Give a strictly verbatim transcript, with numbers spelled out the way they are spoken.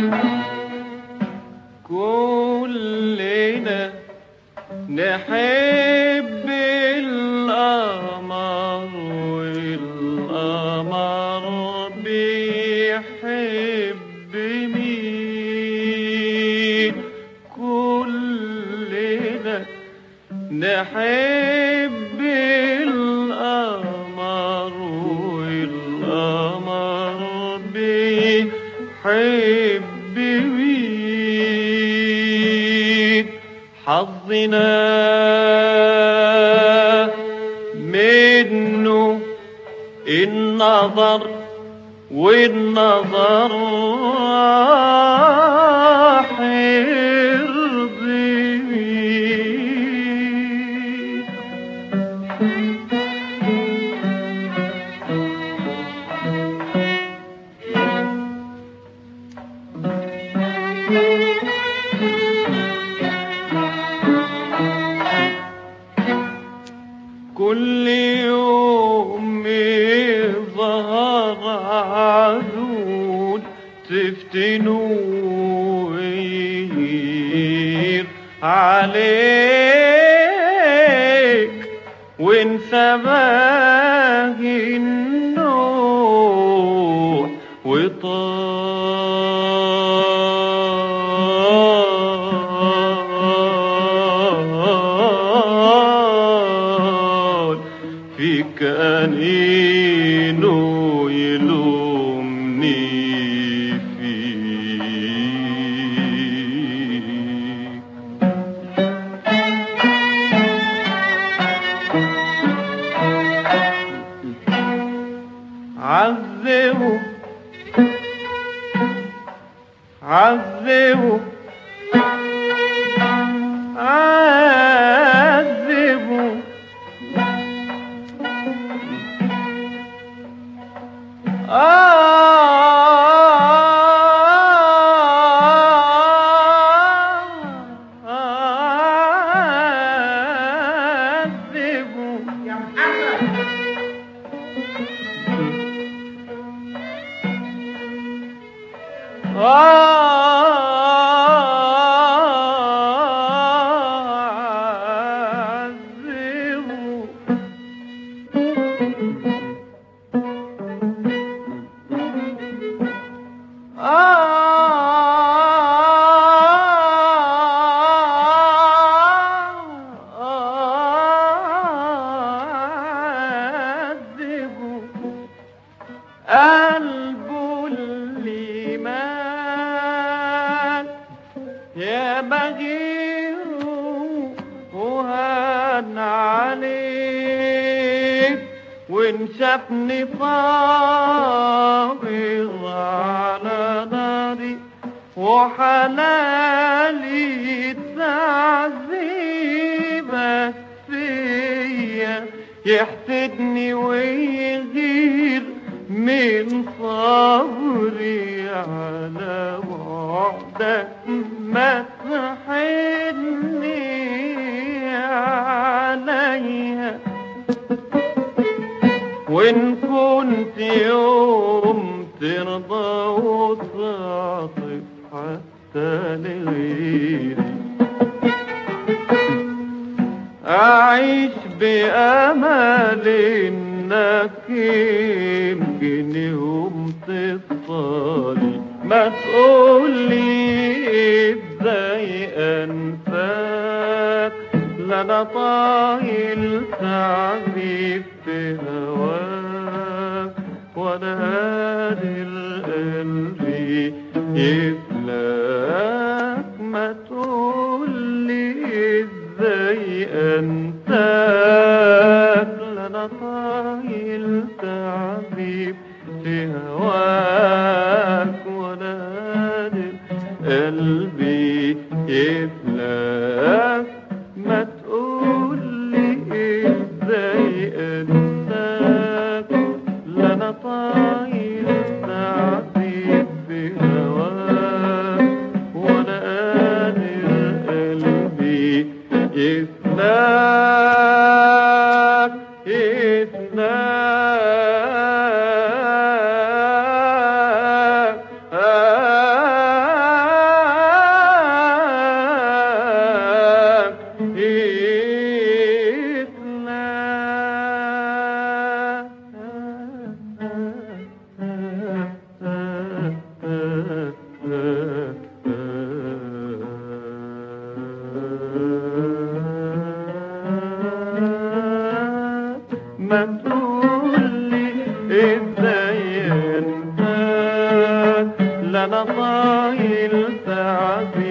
كلنا نحب القمر والقمر بيحب مين؟ كلنا نحب القمر والقمر بيحب مين؟ حظنا منه النظر والنظر حرضي مين؟ كل يوم يظهر عدود تفتنوا ويهير عليك وانسى باقي النوح وطال فيك أنينه يلومني فيك. عذبه عذبه عذبه عذبه يا محمد. قلبه اللي مات يا بغيره وهان عليك وان شافني صابر على ناري وحلالي تعذيبك فيا يحسدني ويغير من صبري على وعدك ما تحني عليا وإن كنت يوم ترضى وتعطف حتى لغيري أعيش بأمل إنك يمكن يوم تفضلي ما تقولي ازاي أنفاك لا أنا طايل تعذيب في هواك ولا قادر قلبي يفلاك ما تقولي ازاي أنتاك لا أنا طايل تعذيب في هواك ولا قادر قلبي يفلاك ما تقولي ازاي أنتاك لا أنا طايل تعذيب في هواك ولا قادر قلبي يفلاك يفلاك. آه آه طايل تعذيب